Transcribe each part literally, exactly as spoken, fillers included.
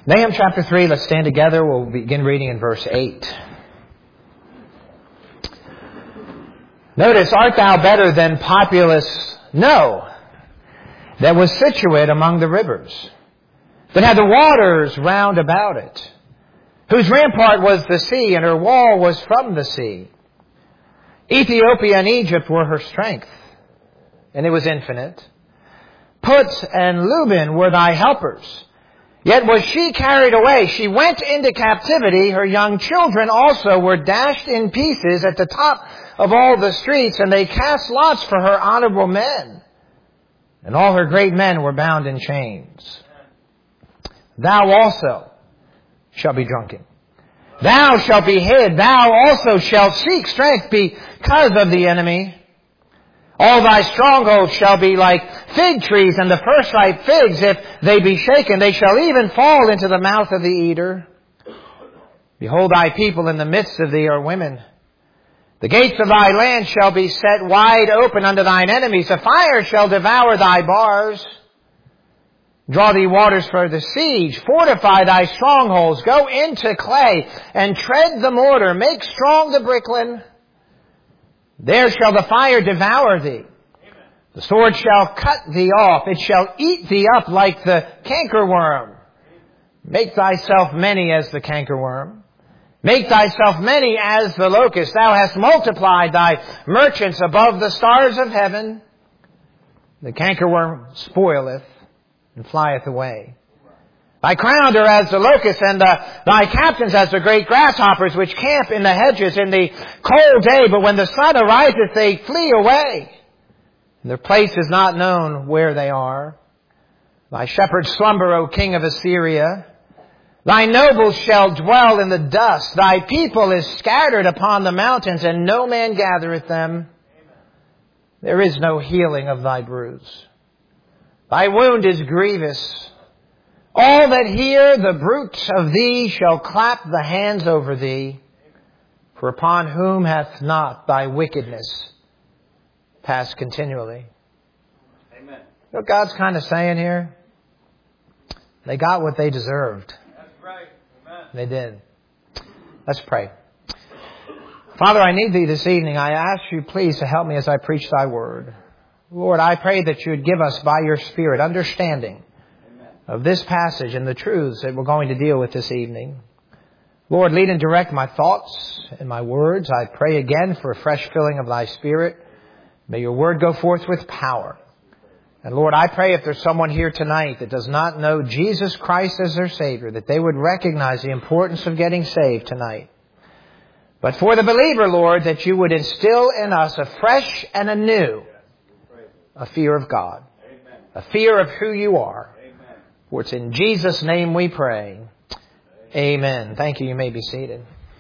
Nahum chapter three, let's stand together. We'll begin reading in verse eight. Notice, art thou better than populous No, that was situate among the rivers, that had the waters round about it, whose rampart was the sea, and her wall was from the sea. Ethiopia and Egypt were her strength, and it was infinite. Put and Luban were thy helpers. Yet was she carried away. She went into captivity. Her young children also were dashed in pieces at the top of all the streets, and they cast lots for her honorable men. And all her great men were bound in chains. Thou also shalt be drunken. Thou shalt be hid. Thou also shalt seek strength because of the enemy. All thy strongholds shall be like fig trees, and the first ripe figs, if they be shaken, they shall even fall into the mouth of the eater. Behold, thy people in the midst of thee are women. The gates of thy land shall be set wide open unto thine enemies. A fire shall devour thy bars. Draw thee waters for the siege. Fortify thy strongholds. Go into clay and tread the mortar. Make strong the bricklin. There shall the fire devour thee. The sword shall cut thee off. It shall eat thee up like the cankerworm. Make thyself many as the cankerworm. Make thyself many as the locust. Thou hast multiplied thy merchants above the stars of heaven. The cankerworm spoileth and flieth away. Thy crown are as the locust, and the, thy captains as the great grasshoppers, which camp in the hedges in the cold day, but when the sun ariseth, they flee away. And their place is not known where they are. Thy shepherds slumber, O king of Assyria. Thy nobles shall dwell in the dust. Thy people is scattered upon the mountains, and no man gathereth them. There is no healing of thy bruise. Thy wound is grievous. All that hear the bruit of thee shall clap the hands over thee. For upon whom hath not thy wickedness passed continually? Amen. You know what God's kind of saying here? They got what they deserved. That's right. Amen. They did. Let's pray. Father, I need thee this evening. I ask you please to help me as I preach thy word. Lord, I pray that you would give us by your Spirit understanding of this passage and the truths that we're going to deal with this evening. Lord, lead and direct my thoughts and my words. I pray again for a fresh filling of thy Spirit. May your word go forth with power. And Lord, I pray if there's someone here tonight that does not know Jesus Christ as their Savior, that they would recognize the importance of getting saved tonight. But for the believer, Lord, that you would instill in us afresh and anew a fear of God, a fear of who you are. For it's in Jesus' name we pray. Amen. Thank you. You may be seated.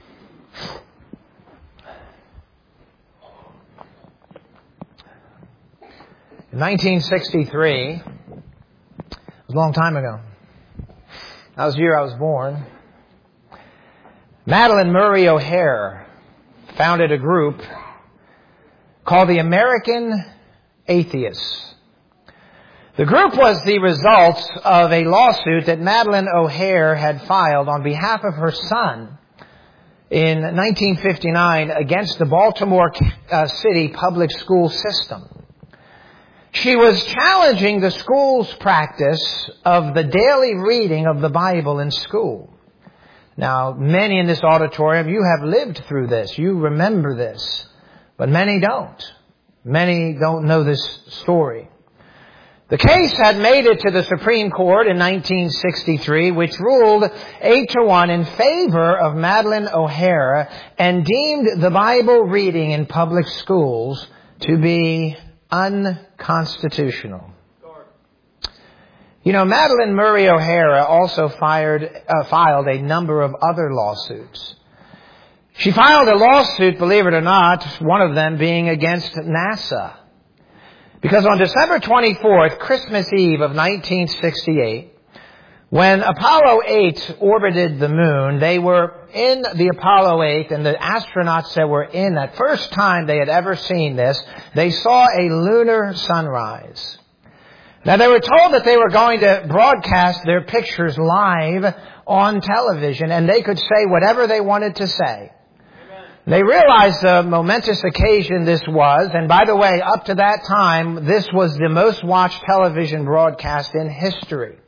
In nineteen sixty-three, it was a long time ago. That was the year I was born. Madalyn Murray O'Hair founded a group called the American Atheists. The group was the result of a lawsuit that Madalyn O'Hair had filed on behalf of her son in nineteen fifty-nine against the Baltimore uh, City public school system. She was challenging the school's practice of the daily reading of the Bible in school. Now, many in this auditorium, you have lived through this. You remember this. But many don't. Many don't know this story. The case had made it to the Supreme Court in nineteen sixty-three, which ruled eight to one in favor of Madalyn O'Hair and deemed the Bible reading in public schools to be unconstitutional. You know, Madalyn Murray O'Hair also fired, uh, filed a number of other lawsuits. She filed a lawsuit, believe it or not, one of them being against NASA. Because on December twenty-fourth, Christmas Eve of nineteen sixty-eight, when Apollo eight orbited the moon, they were in the Apollo eight, and the astronauts that were in that first time they had ever seen this, they saw a lunar sunrise. Now, they were told that they were going to broadcast their pictures live on television, and they could say whatever they wanted to say. They realized the momentous occasion this was, and by the way, up to that time, this was the most watched television broadcast in history.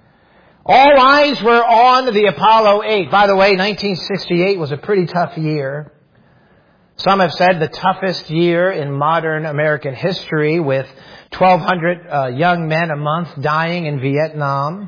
All eyes were on the Apollo eight. By the way, nineteen sixty-eight was a pretty tough year. Some have said the toughest year in modern American history, with twelve hundred uh, young men a month dying in Vietnam.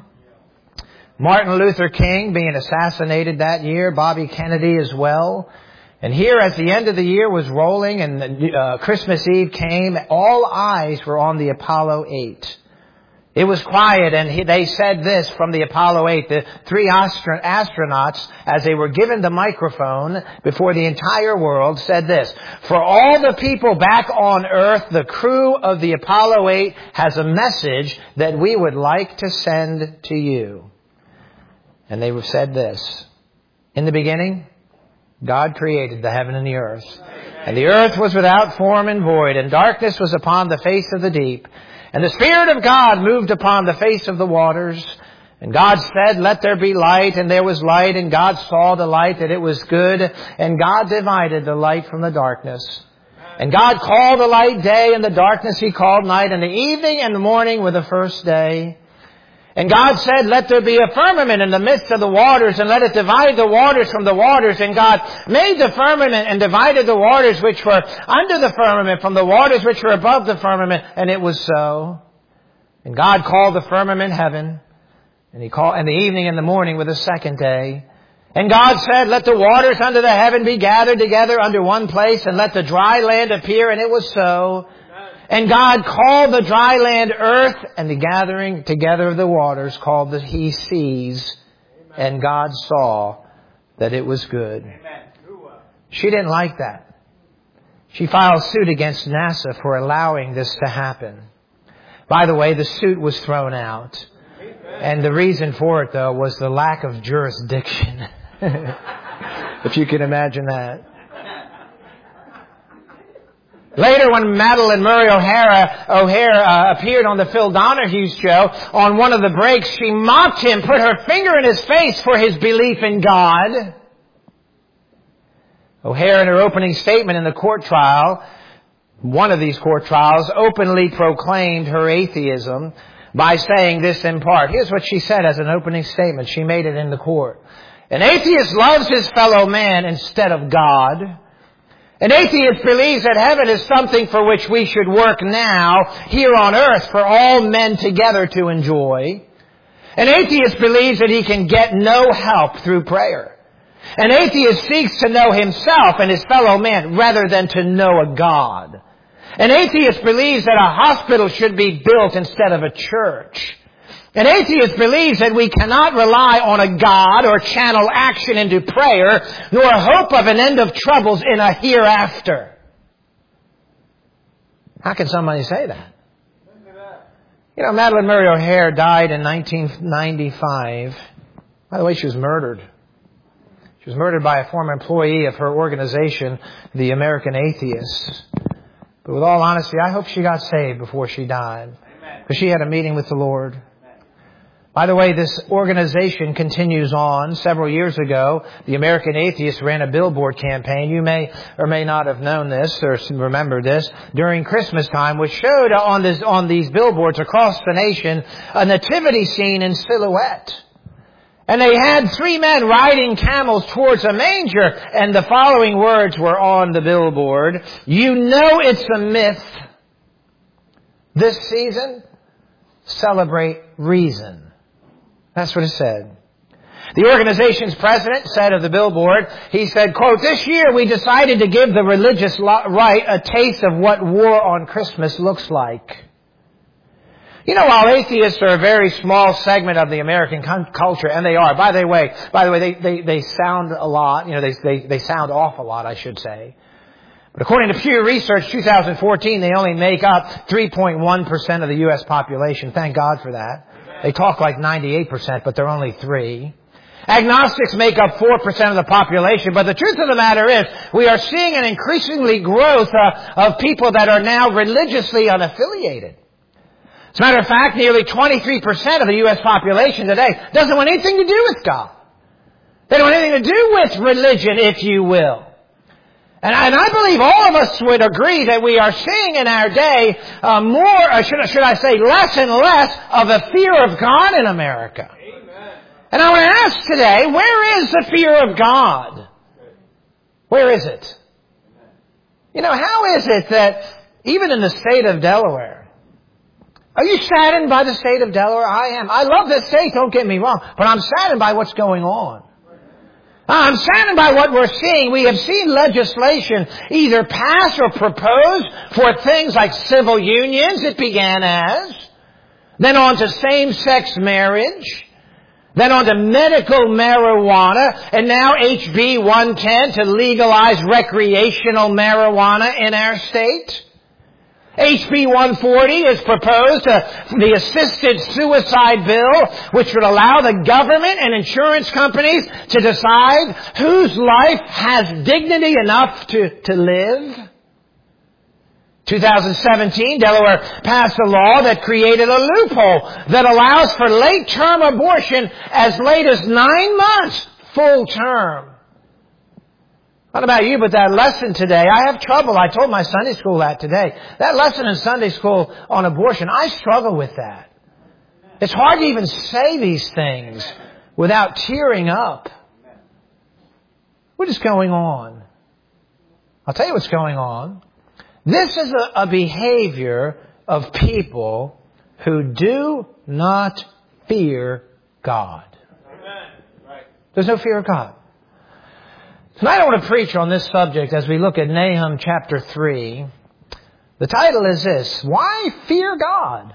Martin Luther King being assassinated that year, Bobby Kennedy as well. And here, as the end of the year was rolling and uh, Christmas Eve came, all eyes were on the Apollo eight. It was quiet, and he, they said this from the Apollo eight. The three astro- astronauts, as they were given the microphone before the entire world, said this: "For all the people back on Earth, the crew of the Apollo eight has a message that we would like to send to you." And they said this: "In the beginning, God created the heaven and the earth. And the earth was without form and void, and darkness was upon the face of the deep. And the Spirit of God moved upon the face of the waters. And God said, 'Let there be light,' and there was light. And God saw the light, that it was good. And God divided the light from the darkness. And God called the light day, and the darkness He called night. And the evening and the morning were the first day. And God said, 'Let there be a firmament in the midst of the waters, and let it divide the waters from the waters.' And God made the firmament and divided the waters which were under the firmament from the waters which were above the firmament. And it was so. And God called the firmament heaven, and He called, and the evening and the morning were the second day. And God said, 'Let the waters under the heaven be gathered together under one place, and let the dry land appear.' And it was so. And God called the dry land earth, and the gathering together of the waters called the He seas. And God saw that it was good." She didn't like that. She filed suit against NASA for allowing this to happen. By the way, the suit was thrown out. And the reason for it, though, was the lack of jurisdiction. If you can imagine that. Later, when Madalyn Murray O'Hara, O'Hare uh, appeared on the Phil Donahue show, on one of the breaks, she mocked him, put her finger in his face for his belief in God. O'Hare, in her opening statement in the court trial, one of these court trials, openly proclaimed her atheism by saying this in part. Here's what she said as an opening statement. She made it in the court. "An atheist loves his fellow man instead of God. An atheist believes that heaven is something for which we should work now, here on earth, for all men together to enjoy. An atheist believes that he can get no help through prayer. An atheist seeks to know himself and his fellow man rather than to know a God. An atheist believes that a hospital should be built instead of a church. An atheist believes that we cannot rely on a God or channel action into prayer, nor hope of an end of troubles in a hereafter." How can somebody say that? You know, Madalyn Murray O'Hare died in nineteen ninety-five. By the way, she was murdered. She was murdered by a former employee of her organization, the American Atheists. But with all honesty, I hope she got saved before she died, because she had a meeting with the Lord. By the way, this organization continues on. Several years ago, the American Atheists ran a billboard campaign. You may or may not have known this or remember this during Christmas time, which showed on this, on these billboards across the nation a nativity scene in silhouette. And they had three men riding camels towards a manger, and the following words were on the billboard: "You know it's a myth. This season, celebrate reason." That's what it said. The organization's president said of the billboard, he said, quote, "This year we decided to give the religious right a taste of what war on Christmas looks like." You know, while atheists are a very small segment of the American culture, and they are, by the way, by the way, they, they, they sound a lot, you know, they, they, they sound off a lot, I should say. But according to Pew Research twenty fourteen, they only make up three point one percent of the U S population. Thank God for that. They talk like ninety-eight percent, but they're only three. Agnostics make up four percent of the population, but the truth of the matter is we are seeing an increasingly growth uh, of people that are now religiously unaffiliated. As a matter of fact, nearly twenty-three percent of the U S population today doesn't want anything to do with God. They don't want anything to do with religion, if you will. And I, and I believe all of us would agree that we are seeing in our day uh, more, or should, should I say, less and less of a fear of God in America. Amen. And I want to ask today, where is the fear of God? Where is it? You know, how is it that even in the state of Delaware, are you saddened by the state of Delaware? I am. I love this state, don't get me wrong, but I'm saddened by what's going on. I'm saddened by what we're seeing. We have seen legislation either pass or proposed for things like civil unions, it began as, then on to same-sex marriage, then on to medical marijuana, and now H B one ten to legalize recreational marijuana in our state. H B one forty is proposed, uh, the assisted suicide bill, which would allow the government and insurance companies to decide whose life has dignity enough to, to live. twenty seventeen, Delaware passed a law that created a loophole that allows for late-term abortion as late as nine months, full term. I don't know about you, but that lesson today, I have trouble. I told my Sunday school that today. That lesson in Sunday school on abortion, I struggle with that. It's hard to even say these things without tearing up. What is going on? I'll tell you what's going on. This is a, a behavior of people who do not fear God. There's no fear of God. Tonight I want to preach on this subject as we look at Nahum chapter three. The title is this: Why fear God?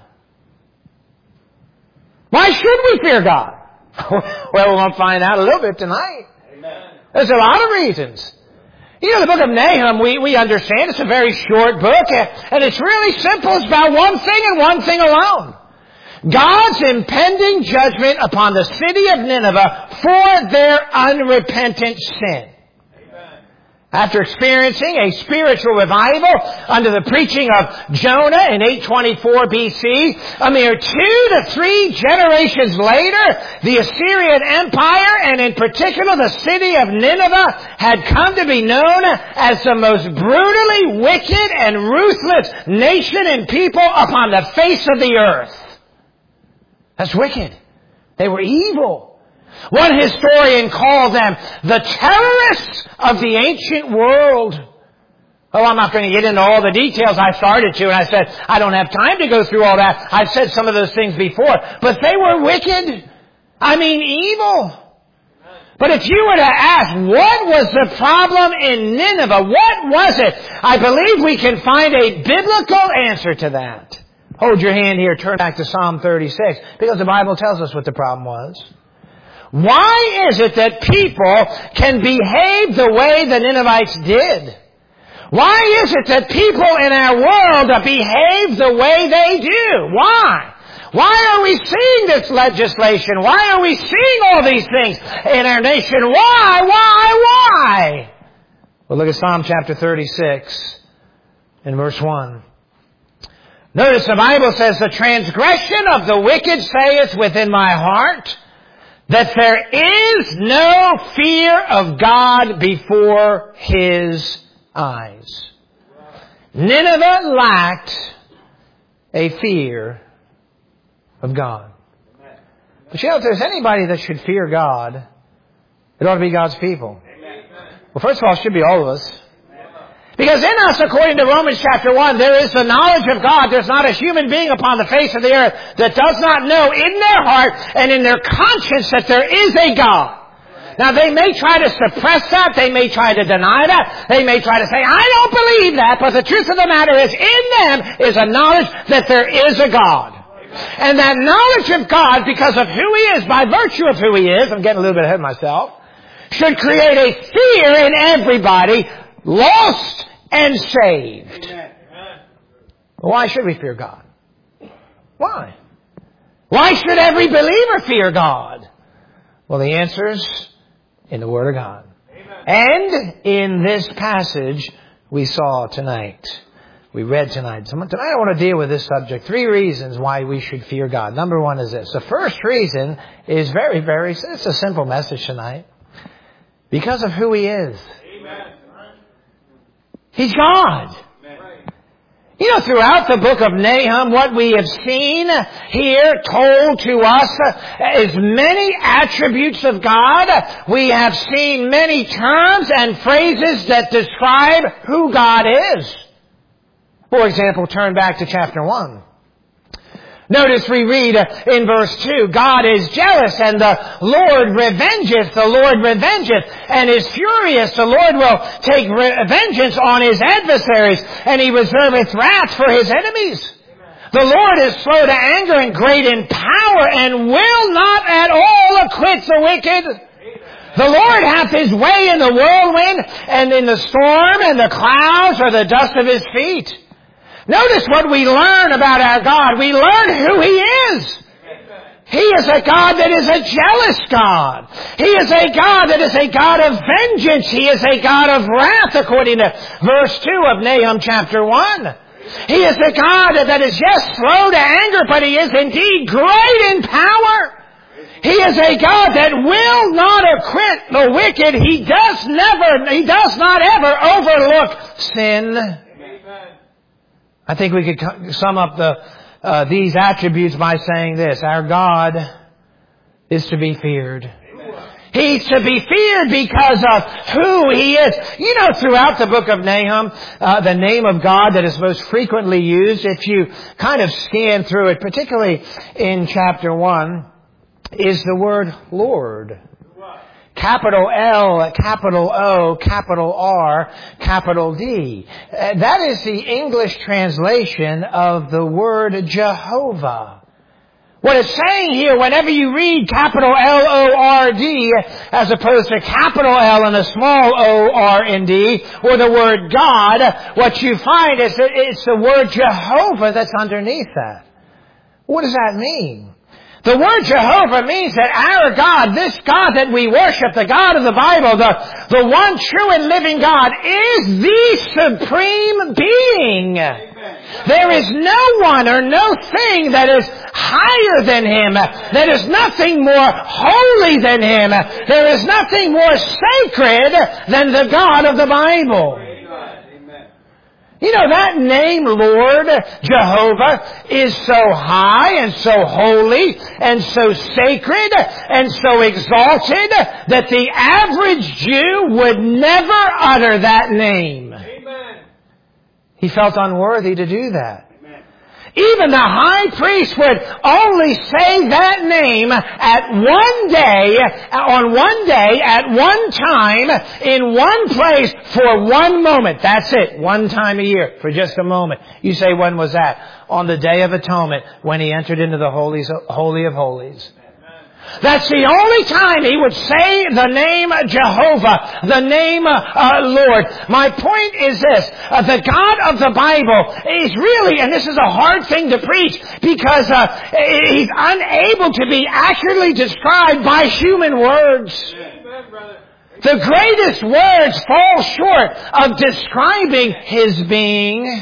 Why should we fear God? Well, we're going to find out a little bit tonight. Amen. There's a lot of reasons. You know, the book of Nahum, we, we understand it's a very short book, and it's really simple. It's about one thing and one thing alone. God's impending judgment upon the city of Nineveh for their unrepentant sin. After experiencing a spiritual revival under the preaching of Jonah in eight twenty-four B C, a mere two to three generations later, the Assyrian Empire, and in particular the city of Nineveh, had come to be known as the most brutally wicked and ruthless nation and people upon the face of the earth. That's wicked. They were evil. One historian called them the terrorists of the ancient world. Oh, I'm not going to get into all the details. I started to, and I said, I don't have time to go through all that. I've said some of those things before. But they were wicked. I mean, evil. But if you were to ask, what was the problem in Nineveh? What was it? I believe we can find a biblical answer to that. Hold your hand here. Turn back to Psalm thirty-six, because the Bible tells us what the problem was. Why is it that people can behave the way the Ninevites did? Why is it that people in our world behave the way they do? Why? Why are we seeing this legislation? Why are we seeing all these things in our nation? Why? Why? Why? Well, look at Psalm chapter thirty-six in verse one. Notice the Bible says, the transgression of the wicked saith within my heart, that there is no fear of God before His eyes. Nineveh lacked a fear of God. But you know, if there's anybody that should fear God, it ought to be God's people. Well, first of all, it should be all of us. Because in us, according to Romans chapter one, there is the knowledge of God. There's not a human being upon the face of the earth that does not know in their heart and in their conscience that there is a God. Now, they may try to suppress that. They may try to deny that. They may try to say, I don't believe that. But the truth of the matter is, in them is a knowledge that there is a God. And that knowledge of God, because of who He is, by virtue of who He is, I'm getting a little bit ahead of myself, should create a fear in everybody, lost and saved. Amen. Why should we fear God? Why? Why should every believer fear God? Well, the answer is in the Word of God. Amen. And in this passage we saw tonight. we read tonight. Tonight I want to deal with this subject. Three reasons why we should fear God. Number one is this. The first reason is very, very, it's a simple message tonight. Because of who He is. Amen. He's God. You know, throughout the book of Nahum, what we have seen here told to us is many attributes of God. We have seen many terms and phrases that describe who God is. For example, turn back to chapter one. Notice we read in verse two, God is jealous and the Lord revengeth, the Lord revengeth and is furious. The Lord will take vengeance on His adversaries and He reserveth wrath for His enemies. The Lord is slow to anger and great in power and will not at all acquit the wicked. The Lord hath His way in the whirlwind and in the storm, and the clouds are the dust of His feet. Notice what we learn about our God. We learn who He is. He is a God that is a jealous God. He is a God that is a God of vengeance. He is a God of wrath, according to verse two of Nahum chapter one. He is a God that is, yes, slow to anger, but He is indeed great in power. He is a God that will not acquit the wicked. He does never, He does not ever overlook sin. I think we could sum up the uh, these attributes by saying this. Our God is to be feared. He's to be feared because of who He is. You know, throughout the book of Nahum, uh, the name of God that is most frequently used, if you kind of scan through it, particularly in chapter one, is the word Lord. Capital L, capital O, capital R, capital D. Uh, that is the English translation of the word Jehovah. What it's saying here, whenever you read capital L O R D as opposed to capital L and a small O R N D, or the word God, what you find is that it's the word Jehovah that's underneath that. What does that mean? The word Jehovah means that our God, this God that we worship, the God of the Bible, the, the one true and living God, is the supreme being. Amen. There is no one or no thing that is higher than Him. There is nothing more holy than Him. There is nothing more sacred than the God of the Bible. You know, that name, Lord, Jehovah, is so high and so holy and so sacred and so exalted that the average Jew would never utter that name. Amen. He felt unworthy to do that. Even the high priest would only say that name at one day, on one day, at one time, in one place, for one moment. That's it. One time a year, for just a moment. You say, when was that? On the Day of Atonement, when He entered into the holies, Holy of Holies. That's the only time He would say the name Jehovah, the name uh, Lord. My point is this. Uh, the God of the Bible is really, and this is a hard thing to preach, because uh, He's unable to be accurately described by human words. The greatest words fall short of describing His being.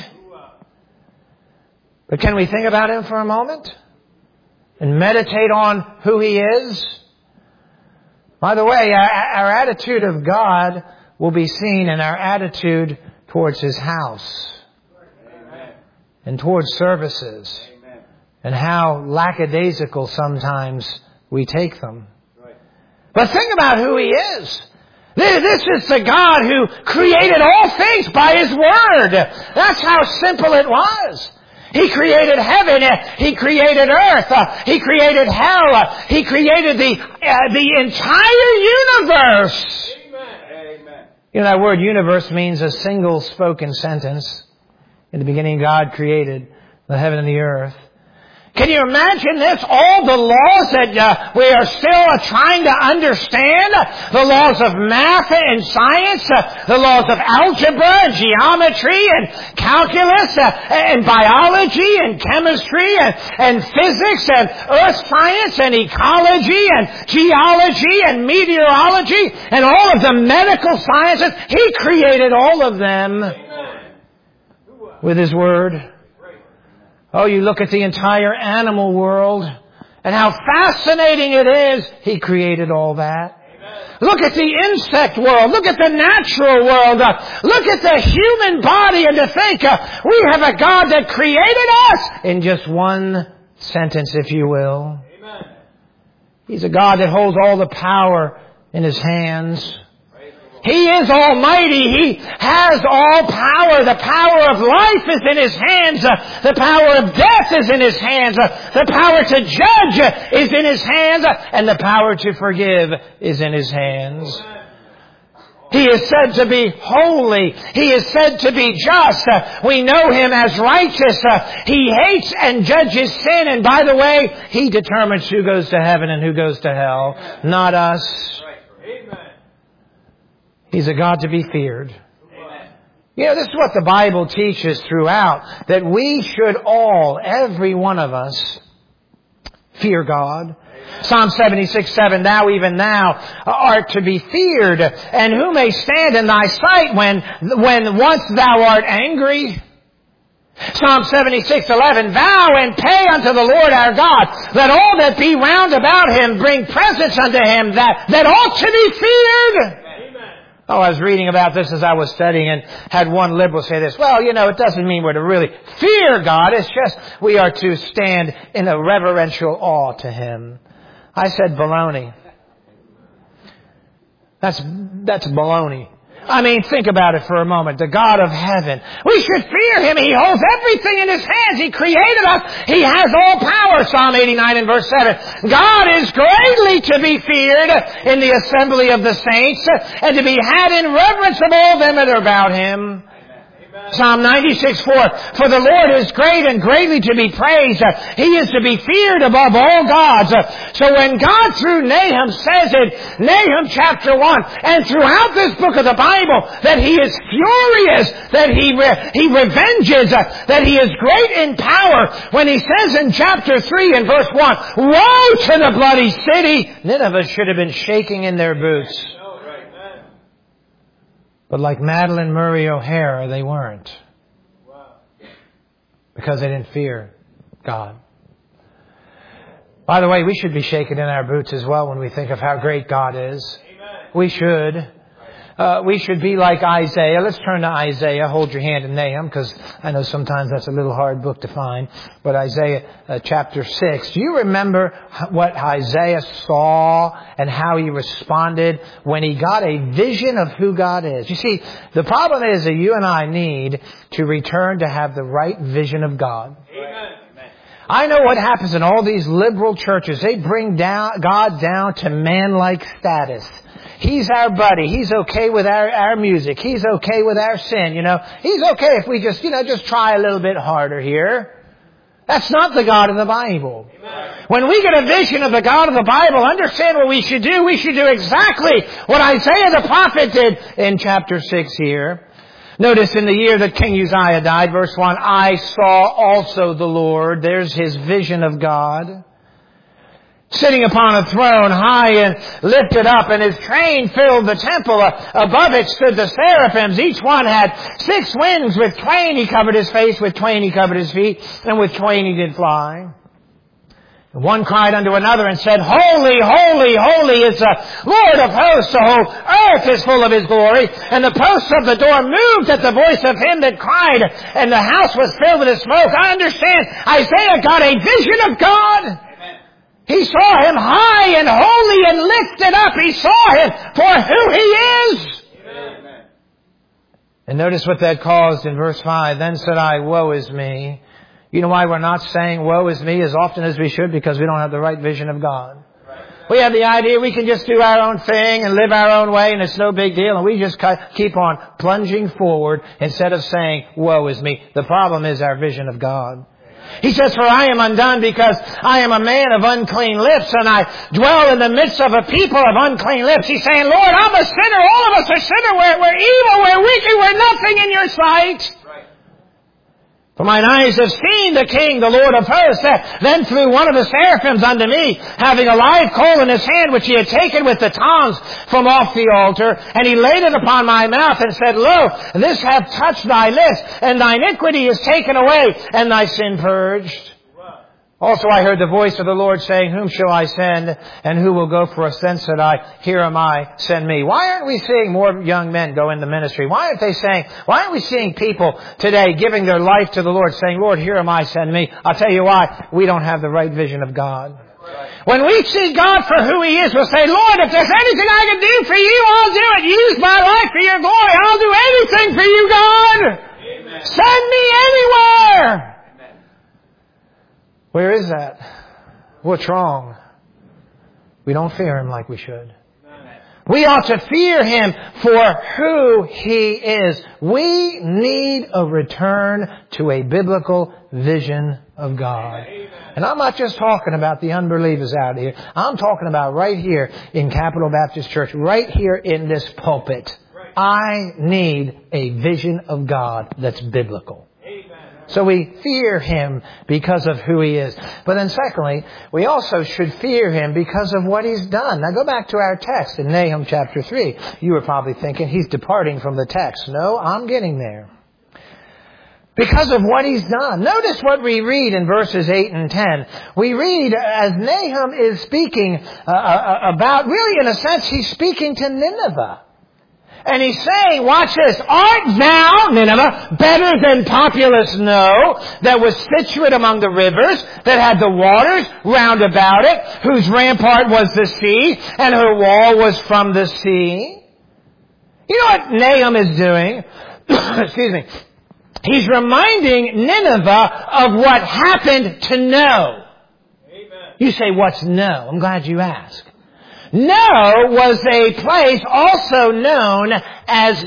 But can we think about Him for a moment? And meditate on who He is? By the way, our, our attitude of God will be seen in our attitude towards His house. Amen. And towards services. Amen. And how lackadaisical sometimes we take them. Right. But think about who He is. This is the God who created all things by His Word. That's how simple it was. He created heaven. He created earth. Uh, he created hell. Uh, he created the uh, the entire universe. Amen. You know, that word universe means a single spoken sentence. In the beginning, God created the heaven and the earth. Can you imagine this? All the laws that uh, we are still uh, trying to understand. The laws of math and science. Uh, the laws of algebra and geometry and calculus uh, and biology and chemistry and, and physics and earth science and ecology and geology and meteorology and all of the medical sciences. He created all of them with His Word. Oh, you look at the entire animal world and how fascinating it is. He created all that. Look at the insect world. Look at the natural world. Uh, look at the human body, and to think uh, we have a God that created us in just one sentence, if you will. Amen. He's a God that holds all the power in His hands. He is almighty. He has all power. The power of life is in His hands. Uh, the power of death is in His hands. Uh, the power to judge uh, is in His hands. Uh, and the power to forgive is in His hands. He is said to be holy. He is said to be just. Uh, we know Him as righteous. Uh, he hates and judges sin. And by the way, He determines who goes to heaven and who goes to hell, not us. He's a God to be feared. Amen. You know, this is what the Bible teaches throughout, that we should all, every one of us, fear God. Amen. Psalm seventy-six seven, thou even now art to be feared, and who may stand in thy sight when, when once thou art angry? Psalm seventy-six eleven, vow and pay unto the Lord our God, let all that be round about Him bring presents unto Him that, that ought to be feared. Oh, I was reading about this as I was studying, and had one liberal say this, well, you know, it doesn't mean we're to really fear God. It's just we are to stand in a reverential awe to Him. I said baloney. That's, that's baloney. I mean, think about it for a moment. The God of heaven. We should fear Him. He holds everything in His hands. He created us. He has all power. Psalm eighty-nine and verse seven. God is greatly to be feared in the assembly of the saints, and to be had in reverence of all them that are about Him. Psalm ninety-six four, for the Lord is great and greatly to be praised. He is to be feared above all gods. So when God through Nahum says in Nahum chapter one, and throughout this book of the Bible, that He is furious, that He re- He revenges, that He is great in power, when He says in chapter three and verse one, woe to the bloody city, Nineveh should have been shaking in their boots. But like Madalyn Murray O'Hara, they weren't. Because they didn't fear God. By the way, we should be shaken in our boots as well when we think of how great God is. Amen. We should. Uh, we should be like Isaiah. Let's turn to Isaiah. Hold your hand in Nahum, because I know sometimes that's a little hard book to find. But Isaiah uh, chapter six. Do you remember what Isaiah saw and how he responded when he got a vision of who God is? You see, the problem is that you and I need to return to have the right vision of God. Amen. I know what happens in all these liberal churches. They bring down God down to man-like status. He's our buddy. He's okay with our, our music. He's okay with our sin, you know. He's okay if we just, you know, just try a little bit harder here. That's not the God of the Bible. Amen. When we get a vision of the God of the Bible, understand what we should do. We should do exactly what Isaiah the prophet did in chapter six here. Notice in the year that King Uzziah died, verse one, I saw also the Lord. There's his vision of God. Sitting upon a throne high and lifted up, and his train filled the temple. Above it stood the seraphims. Each one had six wings. With twain he covered his face, with twain he covered his feet, and with twain he did fly. And one cried unto another and said, Holy, holy, holy is the Lord of hosts. The whole earth is full of His glory. And the posts of the door moved at the voice of him that cried, and the house was filled with His smoke. I understand. Isaiah got a vision of God. He saw Him high and holy and lifted up. He saw Him for who He is. Amen. And notice what that caused in verse five. Then said I, woe is me. You know why we're not saying woe is me as often as we should? Because we don't have the right vision of God. We have the idea we can just do our own thing and live our own way, and it's no big deal. And we just keep on plunging forward instead of saying, woe is me. The problem is our vision of God. He says, for I am undone because I am a man of unclean lips, and I dwell in the midst of a people of unclean lips. He's saying, Lord, I'm a sinner. All of us are sinners. We're, we're evil. We're wicked. We're nothing in your sight. Right. For mine eyes have seen the King, the Lord of hosts. Then flew one of the seraphims unto me, having a live coal in his hand, which he had taken with the tongs from off the altar. And he laid it upon my mouth, and said, Lo, this hath touched thy lips, and thine iniquity is taken away, and thy sin purged. Also I heard the voice of the Lord saying, Whom shall I send, and who will go for us? Then said I, Here am I, send me. Why aren't we seeing more young men go into ministry? Why aren't they saying, why aren't we seeing people today giving their life to the Lord, saying, Lord, here am I, send me? I'll tell you why. We don't have the right vision of God. When we see God for who He is, we'll say, Lord, if there's anything I can do for you, I'll do it. Use my life for your glory. I'll do anything for you, God. Amen. Send me anywhere. Where is that? What's wrong? We don't fear Him like we should. We ought to fear Him for who He is. We need a return to a biblical vision of God. And I'm not just talking about the unbelievers out here. I'm talking about right here in Capital Baptist Church, right here in this pulpit. I need a vision of God that's biblical. So we fear Him because of who He is. But then secondly, we also should fear Him because of what He's done. Now go back to our text in Nahum chapter three. You were probably thinking, he's departing from the text. No, I'm getting there. Because of what He's done. Notice what we read in verses eight and ten. We read as Nahum is speaking uh, about, really in a sense, he's speaking to Nineveh. And he's saying, watch this, art thou, Nineveh, better than populous No, that was situate among the rivers, that had the waters round about it, whose rampart was the sea, and her wall was from the sea? You know what Nahum is doing? Excuse me. He's reminding Nineveh of what happened to No. Amen. You say, what's No? I'm glad you asked. No was a place also known as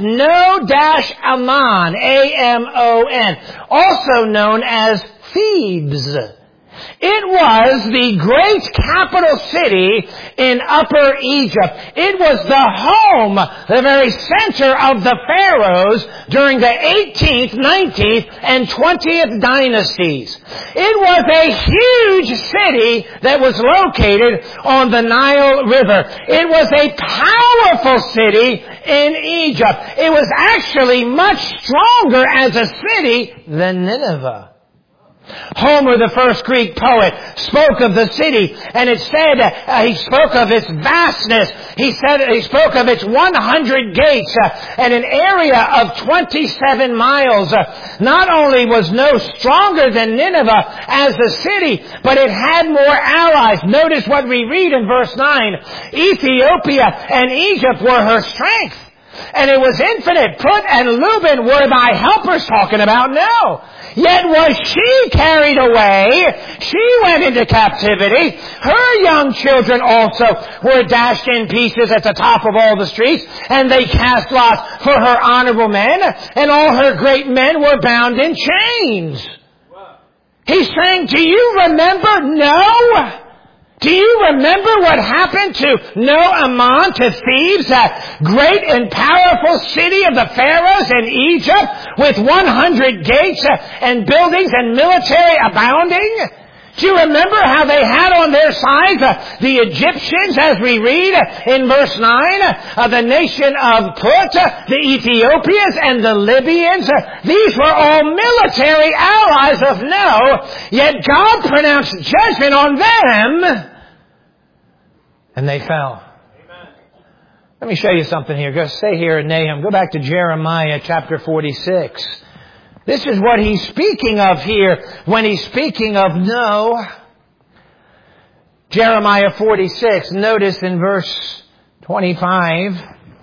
No-Amon, A M O N, also known as Thebes. It was the great capital city in Upper Egypt. It was the home, the very center of the pharaohs during the eighteenth, nineteenth, and twentieth dynasties. It was a huge city that was located on the Nile River. It was a powerful city in Egypt. It was actually much stronger as a city than Nineveh. Homer, the first Greek poet, spoke of the city, and it said uh, he spoke of its vastness. He said he spoke of its one hundred gates uh, and an area of twenty-seven miles. Uh, not only was No stronger than Nineveh as a city, but it had more allies. Notice what we read in verse nine. Ethiopia and Egypt were her strength. And it was infinite. Put and Luban were thy helpers, talking about No. Yet was she carried away. She went into captivity. Her young children also were dashed in pieces at the top of all the streets. And they cast lots for her honorable men. And all her great men were bound in chains. He's saying, do you remember No? Do you remember what happened to No-Amon, to Thebes, that great and powerful city of the pharaohs in Egypt with one hundred gates and buildings and military abounding? Do you remember how they had on their side uh, the Egyptians, as we read in verse nine, uh, the nation of Put, uh, the Ethiopians, and the Libyans? Uh, these were all military allies of No, yet God pronounced judgment on them, and they fell. Amen. Let me show you something here. Go stay here in Nahum. Go back to Jeremiah chapter forty-six. This is what he's speaking of here when he's speaking of No. Jeremiah forty-six, notice in verse twenty-five.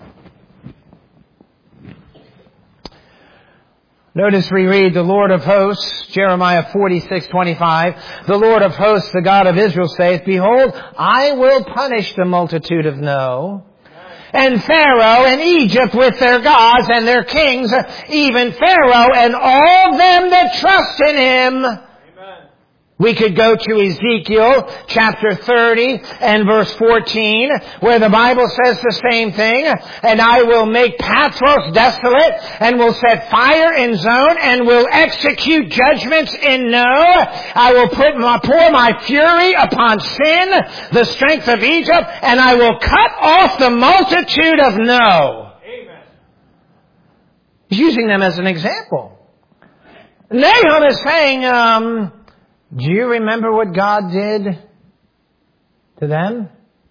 Notice we read, the Lord of hosts, Jeremiah forty-six, twenty-five, the Lord of hosts, the God of Israel, saith, Behold, I will punish the multitude of No, and Pharaoh and Egypt with their gods and their kings, even Pharaoh and all them that trust in him. Amen. We could go to Ezekiel chapter thirty and verse fourteen, where the Bible says the same thing. And I will make Pathros desolate, and will set fire in Zone, and will execute judgments in No. I will put my, pour my fury upon Sin, the strength of Egypt, and I will cut off the multitude of No. Amen. He's using them as an example. Nahum is saying, um... do you remember what God did to them?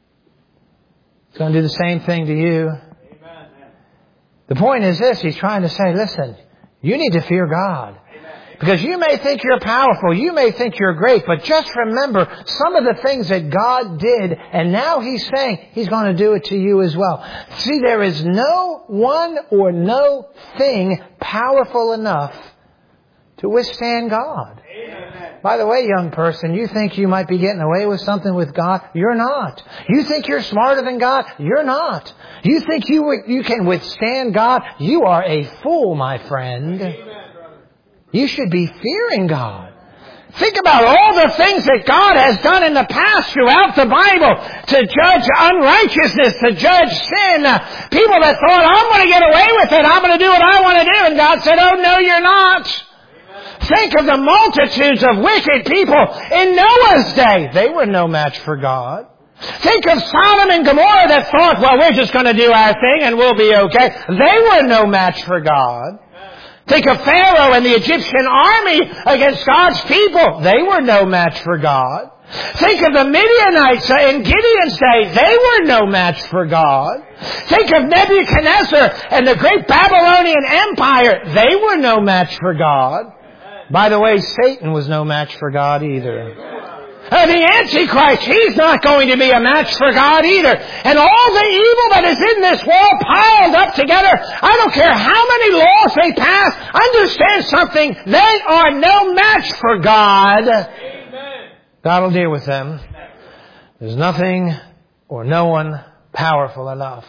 He's going to do the same thing to you. Amen. The point is this. He's trying to say, listen, you need to fear God. Amen. Because you may think you're powerful. You may think you're great. But just remember some of the things that God did. And now He's saying He's going to do it to you as well. See, there is no one or no thing powerful enough to withstand God. Amen. By the way, young person, you think you might be getting away with something with God? You're not. You think you're smarter than God? You're not. You think you you can withstand God? You are a fool, my friend. Amen. You should be fearing God. Think about all the things that God has done in the past throughout the Bible to judge unrighteousness, to judge sin. People that thought, I'm going to get away with it. I'm going to do what I want to do. And God said, oh, no, you're not. Think of the multitudes of wicked people in Noah's day. They were no match for God. Think of Sodom and Gomorrah that thought, well, we're just going to do our thing and we'll be okay. They were no match for God. Think of Pharaoh and the Egyptian army against God's people. They were no match for God. Think of the Midianites in Gideon's day. They were no match for God. Think of Nebuchadnezzar and the great Babylonian Empire. They were no match for God. By the way, Satan was no match for God either. Uh, the Antichrist, he's not going to be a match for God either. And all the evil that is in this world piled up together, I don't care how many laws they pass, understand something, they are no match for God. Amen. God will deal with them. There's nothing or no one powerful enough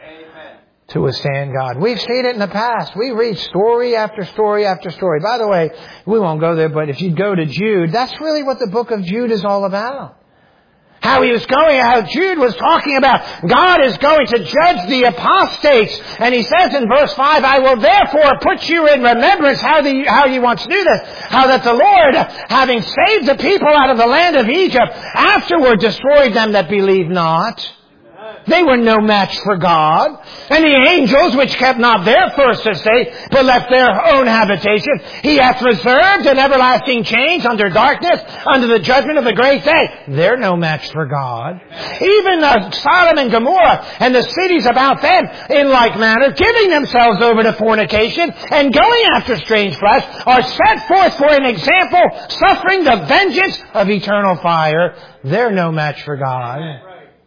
to withstand God. We've seen it in the past. We read story after story after story. By the way, we won't go there, but if you go to Jude, that's really what the book of Jude is all about. How he was going, how Jude was talking about God is going to judge the apostates. And he says in verse five, I will therefore put you in remembrance how, the, how you once knew this, how that the Lord, having saved the people out of the land of Egypt, afterward destroyed them that believed not. They were no match for God. And the angels, which kept not their first estate, but left their own habitation, He hath reserved an everlasting change under darkness, under the judgment of the great day. They're no match for God. Even uh, Sodom and Gomorrah and the cities about them, in like manner, giving themselves over to fornication and going after strange flesh, are set forth for an example, suffering the vengeance of eternal fire. They're no match for God.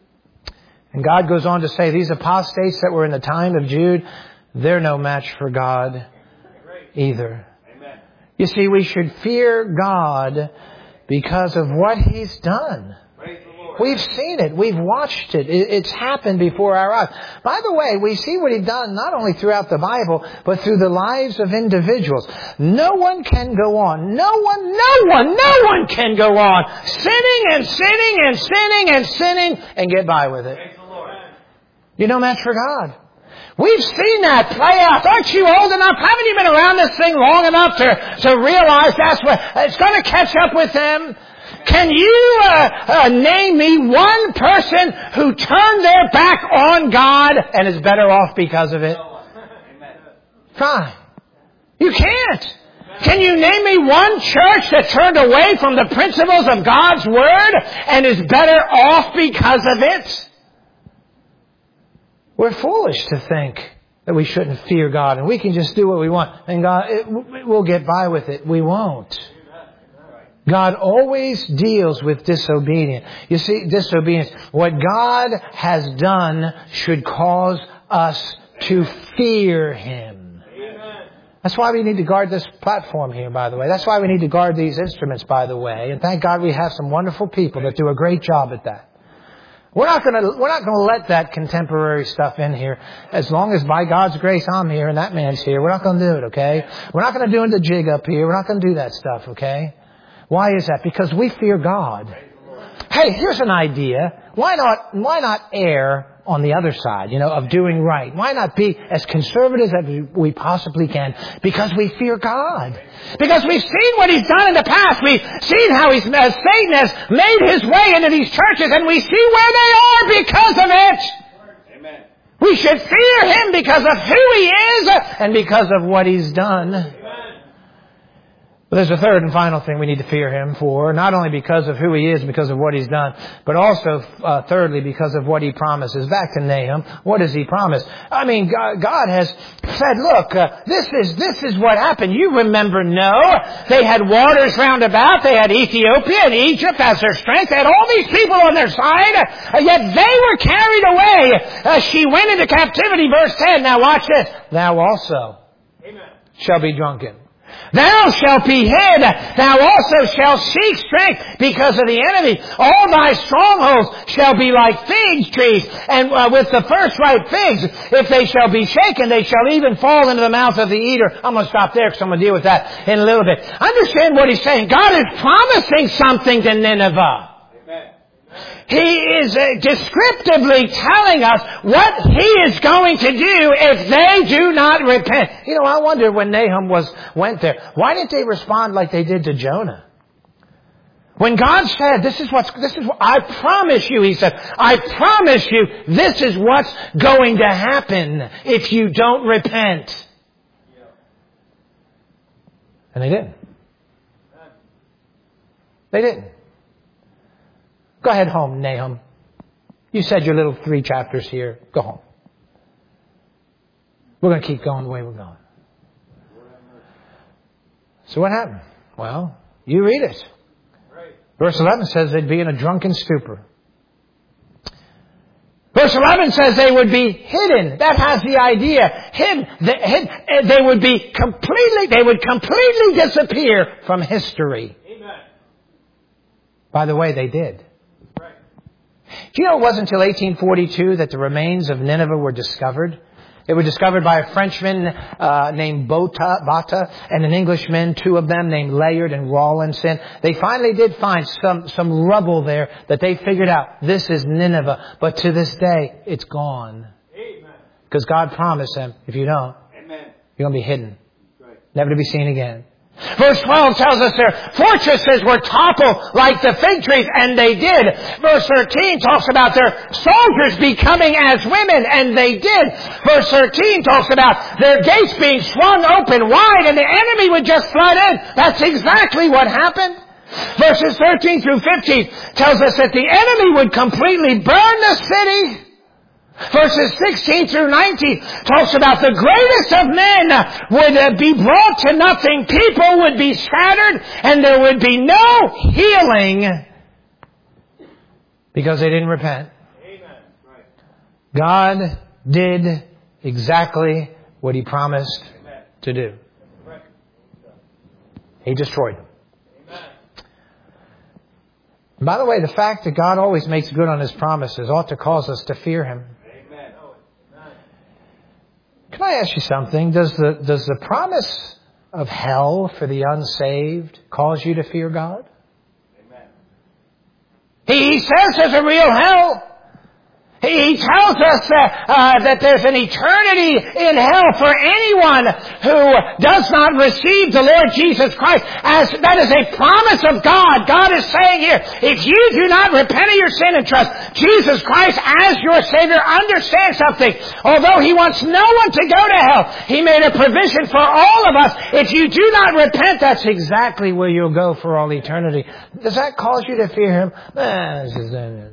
And God goes on to say, these apostates that were in the time of Jude, they're no match for God either. Amen. You see, we should fear God because of what He's done. We've seen it. We've watched it. It's happened before our eyes. By the way, we see what He's done not only throughout the Bible, but through the lives of individuals. No one can go on. No one, no one, no one can go on sinning and sinning and sinning and sinning and get by with it. You're no match for God. We've seen that play out. Aren't you old enough? Haven't you been around this thing long enough to, to realize that's what it's going to catch up with them? Can you uh, uh, name me one person who turned their back on God and is better off because of it? Try. You can't. Can you name me one church that turned away from the principles of God's Word and is better off because of it? We're foolish to think that we shouldn't fear God and we can just do what we want and God, it, we'll get by with it. We won't. God always deals with disobedience. You see, disobedience. What God has done should cause us to fear Him. That's why we need to guard this platform here, by the way. That's why we need to guard these instruments, by the way. And thank God we have some wonderful people that do a great job at that. We're not going to, we're not going to let that contemporary stuff in here. As long as by God's grace I'm here and that man's here, we're not going to do it, okay? We're not going to do the jig up here. We're not going to do that stuff, okay? Why is that? Because we fear God. Hey, here's an idea. Why not, why not err on the other side, you know, of doing right? Why not be as conservative as we possibly can? Because we fear God. Because we've seen what He's done in the past. We've seen how He's, uh, Satan has made his way into these churches, and we see where they are because of it. Amen. We should fear Him because of who He is and because of what He's done. But there's a third and final thing we need to fear Him for, not only because of who He is, because of what He's done, but also, uh, thirdly, because of what He promises. Back to Nahum, what does He promise? I mean, God, God has said, look, uh, this is, this is what happened. You remember Noah. They had waters round about. They had Ethiopia and Egypt as their strength. They had all these people on their side, uh, yet they were carried away. Uh, she went into captivity, verse ten. Now watch this. Thou also Amen. Shall be drunken. Thou shalt be hid. Thou also shalt seek strength because of the enemy. All thy strongholds shall be like fig trees. And uh, with the first ripe figs, if they shall be shaken, they shall even fall into the mouth of the eater. I'm going to stop there because I'm going to deal with that in a little bit. Understand what he's saying. God is promising something to Nineveh. He is uh, descriptively telling us what He is going to do if they do not repent. You know, I wonder when Nahum was went there, why didn't they respond like they did to Jonah? When God said, this is what's, this is what, I promise you, He said, I promise you, this is what's going to happen if you don't repent. And they didn't. They didn't. Go ahead home, Nahum. You said your little three chapters here. Go home. We're going to keep going the way we're going. So what happened? Well, you read it. Verse eleven says they'd be in a drunken stupor. Verse eleven says they would be hidden. That has the idea. Hid, the, hid, they would be completely, they would completely disappear from history. Amen. By the way, they did. Do you know it wasn't until eighteen forty-two that the remains of Nineveh were discovered? They were discovered by a Frenchman uh, named Bota, Bata and an Englishman, two of them named Layard and Rawlinson. They finally did find some, some rubble there that they figured out, this is Nineveh. But to this day, it's gone. Because God promised them, if you don't, Amen. You're going to be hidden. Right. Never to be seen again. Verse twelve tells us their fortresses were toppled like the fig trees, and they did. Verse thirteen talks about their soldiers becoming as women, and they did. Verse thirteen talks about their gates being swung open wide, and the enemy would just flood in. That's exactly what happened. Verses thirteen through fifteen tells us that the enemy would completely burn the city. Verses sixteen through nineteen talks about the greatest of men would uh, be brought to nothing. People would be scattered and there would be no healing because they didn't repent. Amen. Right. God did exactly what He promised Amen. To do. Right. He destroyed them. Amen. By the way, the fact that God always makes good on His promises ought to cause us to fear Him. Can I ask you something? Does the, does the promise of hell for the unsaved cause you to fear God? Amen. He says there's a real hell. He tells us uh, uh, that there's an eternity in hell for anyone who does not receive the Lord Jesus Christ. As that is a promise of God. God is saying here, if you do not repent of your sin and trust Jesus Christ as your Savior, understand something. Although He wants no one to go to hell, He made a provision for all of us. If you do not repent, that's exactly where you'll go for all eternity. Does that cause you to fear Him? Eh, this is, uh,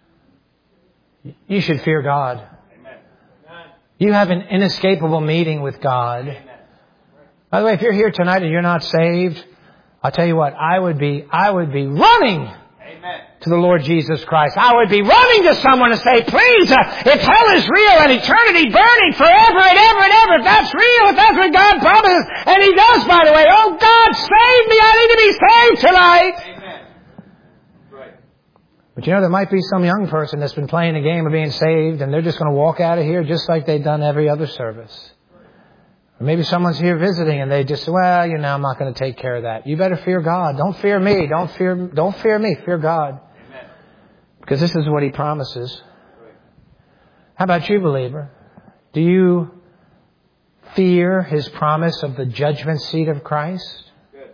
You should fear God. Amen. You have an inescapable meeting with God. Amen. By the way, if you're here tonight and you're not saved, I'll tell you what, I would be, I would be running Amen. To the Lord Jesus Christ. I would be running to someone and say, please, uh, if hell is real and eternity burning forever and ever and ever, if that's real, if that's what God promises, and He does, by the way, oh God, save me, I need to be saved tonight. Amen. But you know, there might be some young person that's been playing the game of being saved and they're just going to walk out of here just like they've done every other service. Or maybe someone's here visiting and they just say, well, you know, I'm not going to take care of that. You better fear God. Don't fear me. Don't fear, don't fear me. Fear God. Amen. Because this is what He promises. How about you, believer? Do you fear His promise of the judgment seat of Christ? Good.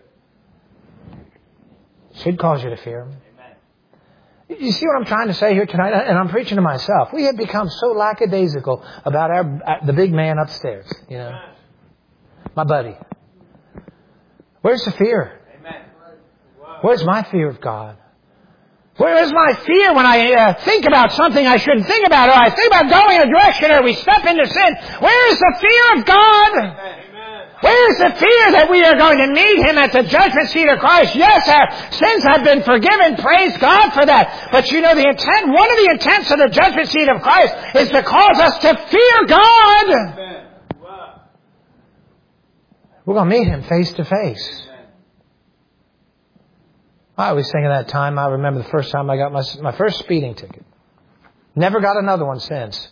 Should cause you to fear Him. You see what I'm trying to say here tonight? And I'm preaching to myself. We have become so lackadaisical about our the big man upstairs, you know. My buddy. Where's the fear? Where's my fear of God? Where is my fear when I uh, think about something I shouldn't think about, or I think about going a direction, or we step into sin? Where is the fear of God? Amen. Where is the fear that we are going to meet Him at the judgment seat of Christ? Yes, our sins have been forgiven. Praise God for that. But you know, the intent, one of the intents of the judgment seat of Christ is to cause us to fear God. Amen. Wow. We're going to meet Him face to face. I always think of that time. I remember the first time I got my my first speeding ticket. Never got another one since.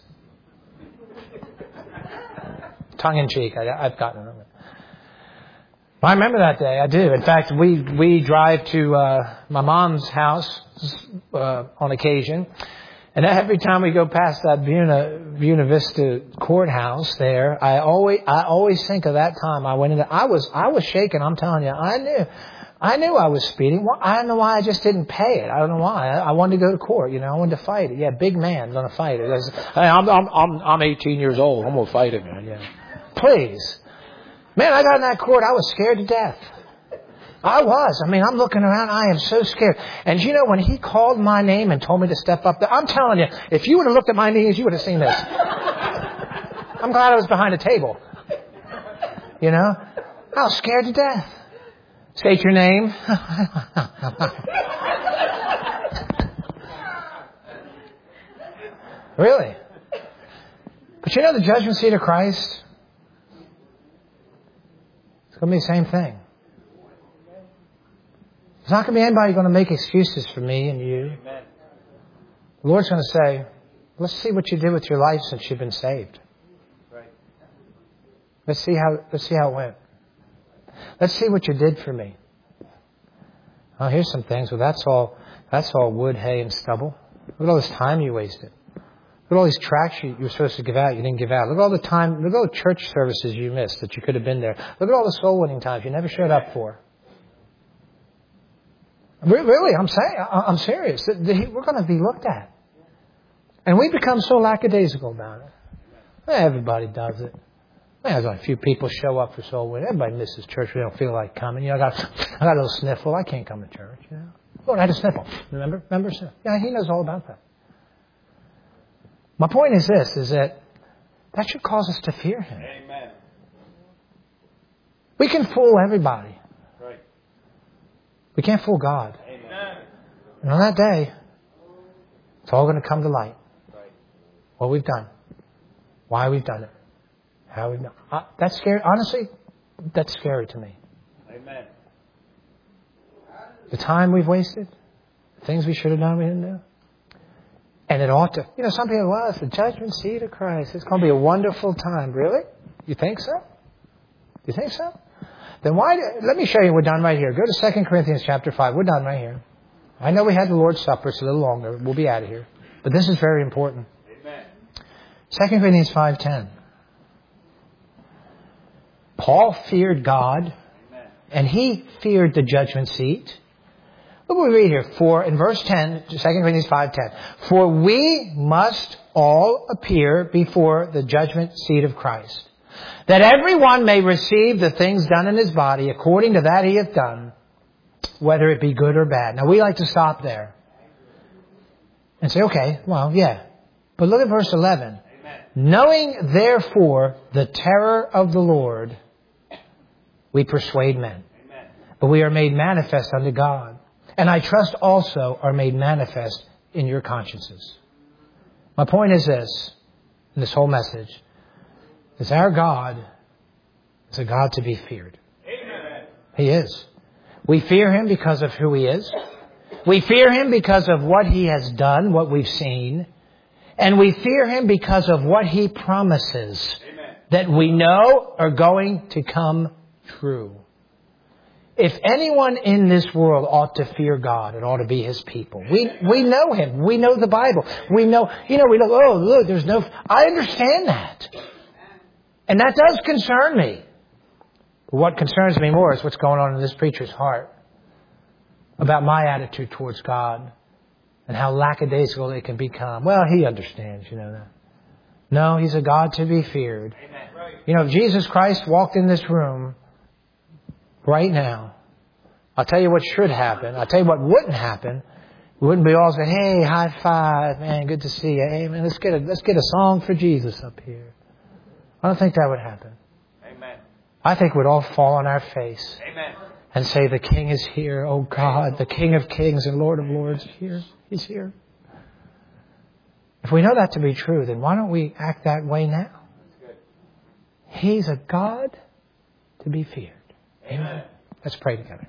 Tongue in cheek, I, I've gotten another. I remember that day. I do. In fact, we we drive to uh, my mom's house uh, on occasion, and every time we go past that Buena, Buena Vista courthouse there, I always I always think of that time I went in. I was I was shaking. I'm telling you, I knew. I knew I was speeding. Well, I don't know why I just didn't pay it. I don't know why. I, I wanted to go to court. You know, I wanted to fight it. Yeah, big man going to fight it. Was, hey, I'm, I'm, I'm, I'm eighteen years old. I'm going to fight it, man. Yeah. Please. Man, I got in that court. I was scared to death. I was. I mean, I'm looking around. I am so scared. And you know, when he called my name and told me to step up there, I'm telling you, if you would have looked at my knees, you would have seen this. I'm glad I was behind a table. You know, I was scared to death. State your name. Really? But you know the judgment seat of Christ? It's going to be the same thing. There's not going to be anybody going to make excuses for me and you. The Lord's going to say, let's see what you did with your life since you've been saved. Let's see how, let's see how it went. Let's see what you did for me. Oh, here's some things. Well, that's all, that's all wood, hay, and stubble. Look at all this time you wasted. Look at all these tracts you, you were supposed to give out, you didn't give out. Look at all the time, look at all the church services you missed that you could have been there. Look at all the soul winning times you never showed up for. Really, I'm saying, I'm serious. We're going to be looked at. And we become so lackadaisical about it. Everybody does it. There's a few people show up for soul winning. Everybody misses church. We don't feel like coming. You know, I got, I got a little sniffle. I can't come to church. You know, Lord, I had a sniffle. Remember, remember? Yeah, He knows all about that. My point is this: is that that should cause us to fear Him. Amen. We can fool everybody. Right. We can't fool God. Amen. And on that day, it's all going to come to light. Right. What we've done, why we've done it. How we know? Uh, that's scary. Honestly, that's scary to me. Amen. The time we've wasted, the things we should have done, we didn't do. And it ought to. You know, some people, well, it's the judgment seat of Christ. It's going to be a wonderful time. Really? You think so? You think so? Then why? Do, let me show you. We're done right here. Go to Second Corinthians chapter five. We're done right here. I know we had the Lord's Supper. It's a little longer. We'll be out of here. But this is very important. Amen. Second Corinthians five ten. Paul feared God, and he feared the judgment seat. Look what we read here. For in verse ten, Second Corinthians five ten. For we must all appear before the judgment seat of Christ, that everyone may receive the things done in his body according to that he hath done, whether it be good or bad. Now we like to stop there and say, okay, well, yeah. But look at verse eleven. Amen. Knowing therefore the terror of the Lord, we persuade men. Amen. But we are made manifest unto God. And I trust also are made manifest in your consciences. My point is this, in this whole message, is our God is a God to be feared. Amen. He is. We fear Him because of who He is. We fear Him because of what He has done, what we've seen. And we fear Him because of what He promises. Amen. that we know are going to come true. If anyone in this world ought to fear God, it ought to be His people. We we know Him. We know the Bible. We know, you know, we look, oh, look, there's no... I understand that. And that does concern me. But what concerns me more is what's going on in this preacher's heart about my attitude towards God and how lackadaisical they can become. Well, he understands, you know that. No, He's a God to be feared. Amen. You know, if Jesus Christ walked in this room right now, I'll tell you what should happen. I'll tell you what wouldn't happen. We wouldn't be all saying, hey, high five, man, good to see you. Hey, man, let's get a, let's get a song for Jesus up here. I don't think that would happen. Amen. I think we'd all fall on our face Amen. and say, the King is here. Oh God, the King of Kings and Lord of Lords is here. He's here. If we know that to be true, then why don't we act that way now? He's a God to be feared. Amen. Let's pray together.